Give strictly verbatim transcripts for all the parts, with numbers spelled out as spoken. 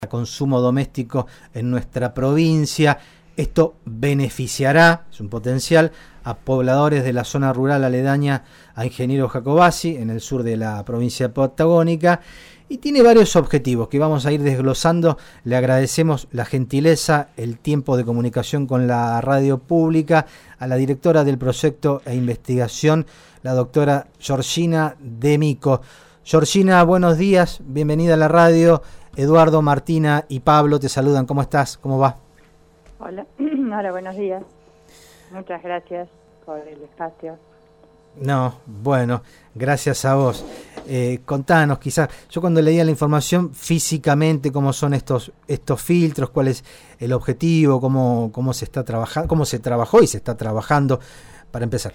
consumo doméstico en nuestra provincia. Esto beneficiará, es un potencial, a pobladores de la zona rural aledaña a Ingeniero Jacobacci, en el sur de la provincia patagónica, y tiene varios objetivos que vamos a ir desglosando. Le agradecemos la gentileza, el tiempo de comunicación con la radio pública, a la directora del proyecto e investigación, la doctora Georgina D'Emico. Georgina, buenos días, bienvenida a la radio. Eduardo, Martina y Pablo te saludan. ¿Cómo estás? ¿Cómo va? Hola, hola, buenos días. Muchas gracias por el espacio. No, bueno, gracias a vos. Eh, contanos, quizás, yo cuando leía la información físicamente, cómo son estos estos filtros, cuál es el objetivo, cómo cómo se está trabajando, cómo se trabajó y se está trabajando, para empezar.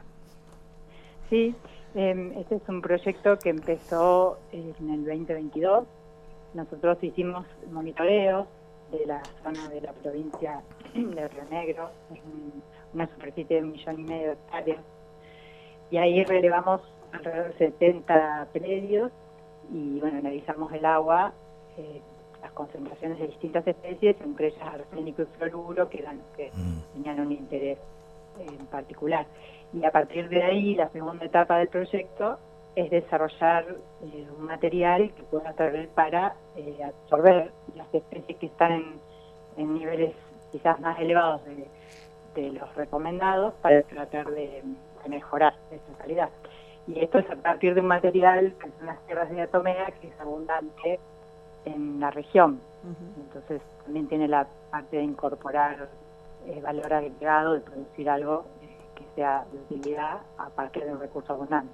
Sí, eh, este es un proyecto que empezó en el veinte veintidós. Nosotros hicimos monitoreos de la zona de la provincia de Río Negro, es un, una superficie de un millón y medio de hectáreas, y ahí relevamos alrededor de setenta predios y bueno, analizamos el agua, eh, las concentraciones de distintas especies, entre ellas arsénico y fluoruro, que, eran, que mm. tenían un interés en particular. Y a partir de ahí, la segunda etapa del proyecto es desarrollar eh, un material que pueda servir para eh, absorber las especies que están en, en niveles quizás más elevados de, de los recomendados para tratar de, de mejorar esa calidad. Y esto es a partir de un material que son las tierras de diatomea, que es abundante en la región. Uh-huh. Entonces también tiene la parte de incorporar eh, valor agregado, de producir algo eh, que sea de utilidad a partir de un recurso abundante.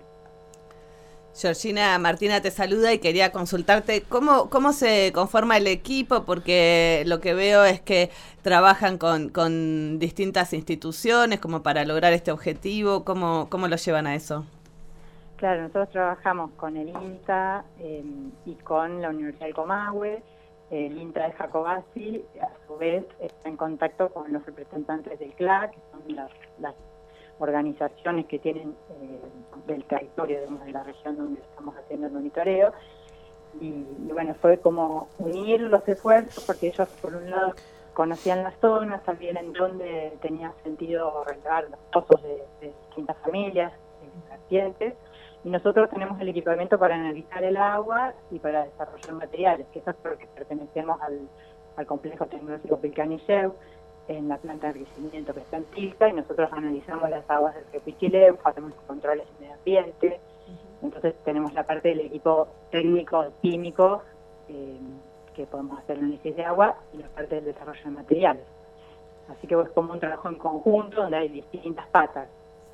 Georgina, Martina te saluda y quería consultarte cómo cómo se conforma el equipo, porque lo que veo es que trabajan con, con distintas instituciones como para lograr este objetivo. ¿Cómo, cómo lo llevan a eso? Claro, nosotros trabajamos con el INTA eh, y con la Universidad del Comahue. El INTA de Jacobacci, a su vez, está en contacto con los representantes del C L A, que son las, las organizaciones que tienen eh, del territorio, digamos, de la región donde estamos haciendo el monitoreo, y, y bueno, fue como unir los esfuerzos, porque ellos por un lado conocían las zonas, también en donde tenía sentido relevar los pozos de, de distintas familias, de vertientes, y nosotros tenemos el equipamiento para analizar el agua y para desarrollar materiales, que eso es porque pertenecemos al, al complejo tecnológico Pilcanilleu, en la planta de enriquecimiento que está en Tilca, y nosotros analizamos las aguas del río Pichilemu, hacemos controles de medio ambiente. Uh-huh. Entonces tenemos la parte del equipo técnico, químico, eh, que podemos hacer análisis de agua, y la parte del desarrollo de materiales. Así que es como un trabajo en conjunto donde hay distintas patas.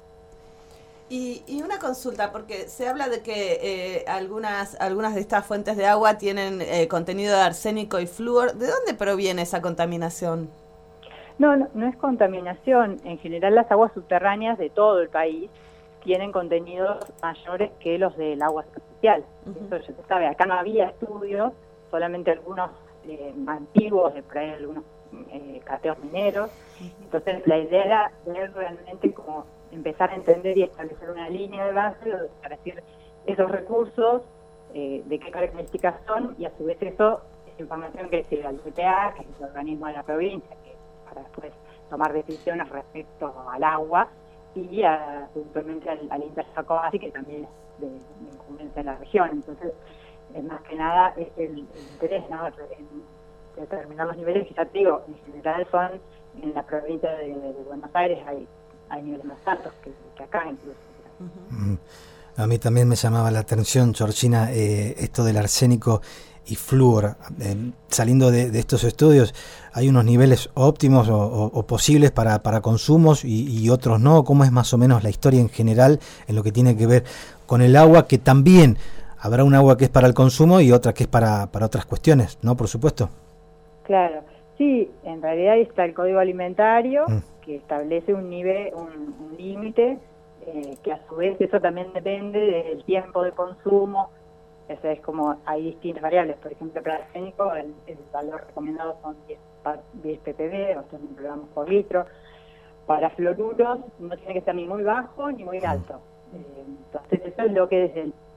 Y, y una consulta, porque se habla de que eh, algunas algunas de estas fuentes de agua tienen eh, contenido de arsénico y flúor. ¿De dónde proviene esa contaminación? No, no, no es contaminación. En general las aguas subterráneas de todo el país tienen contenidos mayores que los del agua superficial. Uh-huh. Eso ya se sabe. Acá no había estudios, solamente algunos eh, antiguos, de por ahí algunos eh, cateos mineros. Uh-huh. Entonces la idea era ver realmente como empezar a entender y establecer una línea de base para decir esos recursos, eh, de qué características son, y a su vez eso es información que sirve al C P A, que es el organismo de la provincia, que para después tomar decisiones respecto al agua, y a, puntualmente al, al INTA Jacobacci, que también es de, de incumbencia en la región. Entonces, eh, más que nada es el, el interés, ¿no?, en determinar los niveles, que ya te digo, en general son, en la provincia de, de, de Buenos Aires hay, hay niveles más altos que, que acá incluso. Uh-huh. A mí también me llamaba la atención, Georgina, eh, esto del arsénico y flúor. Eh, saliendo de, de estos estudios, ¿hay unos niveles óptimos o, o, o posibles para, para consumos y, y otros no? ¿Cómo es más o menos la historia en general en lo que tiene que ver con el agua? Que también habrá un agua que es para el consumo y otra que es para, para otras cuestiones, ¿no? Por supuesto. Claro, sí, en realidad está el Código Alimentario, mm. que establece un nivel, un, un límite, eh, que a su vez eso también depende del tiempo de consumo. O sea, es como hay distintas variables. Por ejemplo, para arsénico el, el valor recomendado son diez ppb, o sea, miligramos por litro. Para fluoruros no tiene que ser ni muy bajo ni muy alto. Eh, entonces eso es lo que desde el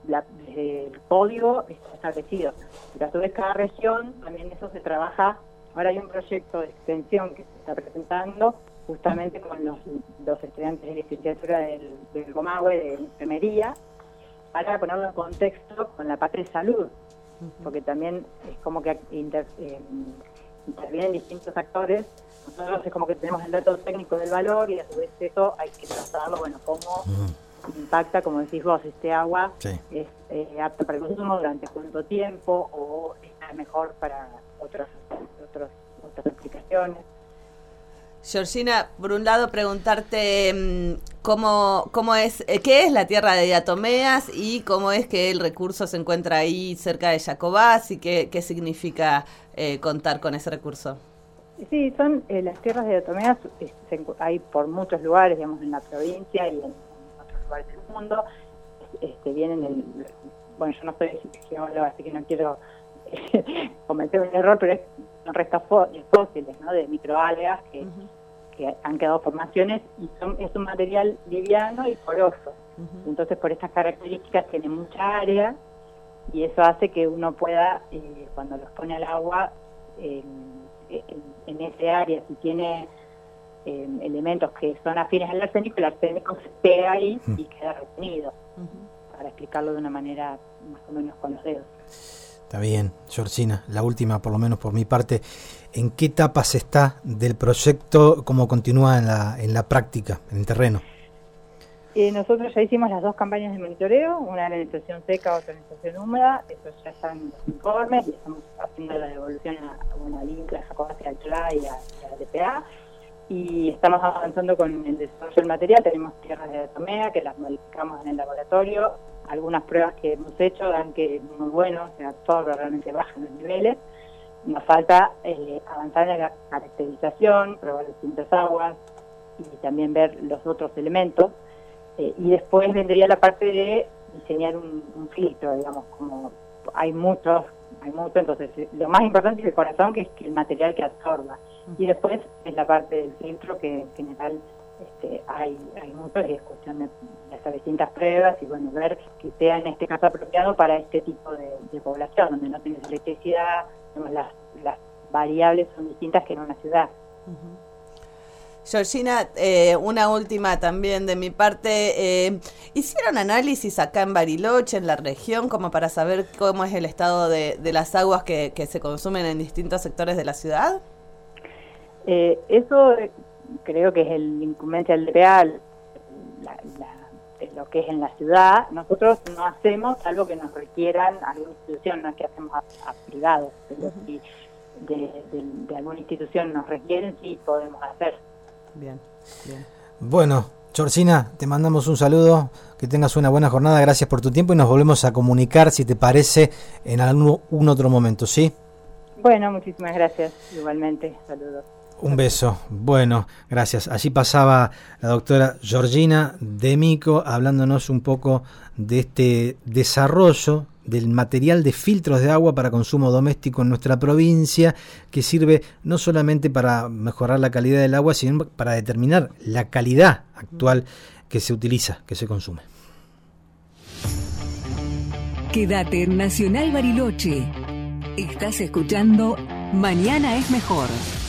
la, desde el código está establecido. Pero a su vez cada región, también eso se trabaja. Ahora hay un proyecto de extensión que se está presentando justamente con los, los estudiantes de licenciatura del, del Comahue de enfermería, para ponerlo en contexto con la parte de salud, porque también es como que inter, eh, intervienen distintos actores. Nosotros es como que tenemos el dato técnico del valor y a su vez eso hay que tratarlo, bueno, cómo uh-huh. impacta, como decís vos, este agua sí. es eh, apta para el consumo, durante cuánto tiempo, o está mejor para otras, otros, otras aplicaciones. Georgina, por un lado preguntarte cómo, cómo es, qué es la tierra de diatomeas y cómo es que el recurso se encuentra ahí cerca de Jacobacci y qué, qué significa eh, contar con ese recurso. Sí, son eh, las tierras de diatomeas, eh, se, hay por muchos lugares, digamos, en la provincia y en, en otros lugares del mundo. Este, vienen el, bueno, yo no soy geóloga, así que no quiero eh, cometer un error, pero es son restos fósiles, ¿no? De microalgas que, uh-huh. que han quedado formaciones y son, es un material liviano y poroso. Uh-huh. Entonces, por estas características tiene mucha área y eso hace que uno pueda, eh, cuando los pone al agua, eh, en, en ese área, si tiene eh, elementos que son afines al arsénico, el arsénico se pega ahí uh-huh. y queda retenido, uh-huh. para explicarlo de una manera más o menos con los dedos. Está bien, Georgina, la última, por lo menos por mi parte, ¿en qué etapas está del proyecto? ¿Cómo continúa en la, en la práctica, en el terreno? Eh, nosotros ya hicimos las dos campañas de monitoreo, una en la estación seca, otra en la estación húmeda, eso ya están los informes y estamos haciendo la devolución a, bueno, al INCLA, a Jacobacci, al C L A y a, a la D P A, y estamos avanzando con el desarrollo del material. Tenemos tierras de diatomea que las modificamos en el laboratorio. Algunas pruebas que hemos hecho dan que es muy bueno, o sea, todo realmente baja los niveles. Nos falta eh, avanzar en la caracterización, probar distintas aguas y también ver los otros elementos. Eh, y después vendría la parte de diseñar un, un filtro, digamos, como hay muchos, hay mucho, entonces lo más importante es el corazón, que es que el material que absorba. Y después es la parte del filtro, que en general Este, hay, hay muchos y es cuestión de, de hacer distintas pruebas y bueno, ver que sea en este caso apropiado para este tipo de, de población, donde no tienes electricidad, las, las variables son distintas que en una ciudad. Uh-huh. Georgina, eh, una última también de mi parte, eh, ¿hicieron análisis acá en Bariloche, en la región, como para saber cómo es el estado de, de las aguas que, que se consumen en distintos sectores de la ciudad? Eh, eso creo que es el incumbencia del D P A, la, la, lo que es en la ciudad. Nosotros no hacemos algo que nos requieran alguna institución, no es que hacemos a, a privados, pero uh-huh. si de, de, de alguna institución nos requieren, sí podemos hacer. Bien, bien. Bueno, Georgina, te mandamos un saludo, que tengas una buena jornada, gracias por tu tiempo y nos volvemos a comunicar, si te parece, en algún otro momento, ¿sí? Bueno, muchísimas gracias, igualmente, saludos. Un beso. Bueno, gracias. Allí pasaba la doctora Georgina D'Emico hablándonos un poco de este desarrollo del material de filtros de agua para consumo doméstico en nuestra provincia, que sirve no solamente para mejorar la calidad del agua, sino para determinar la calidad actual que se utiliza, que se consume. Quédate en Nacional Bariloche. Estás escuchando Mañana es Mejor.